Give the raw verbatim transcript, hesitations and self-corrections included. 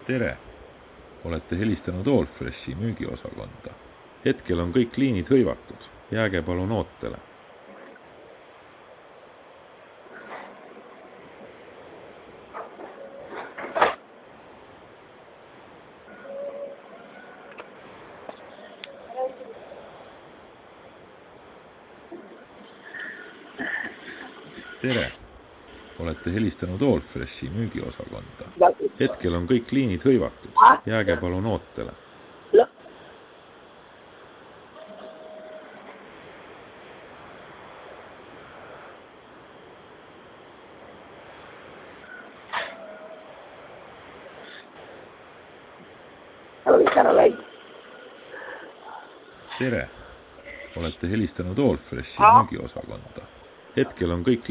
Tere! Olete helistanud Allfreshi müügiosakonda. Hetkel on kõik liinid hõivatud. Jääge palun ootele. Tere! Olete helistanud Allfreshi müügiosakonda. Hetkel on kõik liinid hõivatud. Jääge palun ootele. Tere! Olete helistanud Allfreshi müügiosakonda. Hetkel on kõik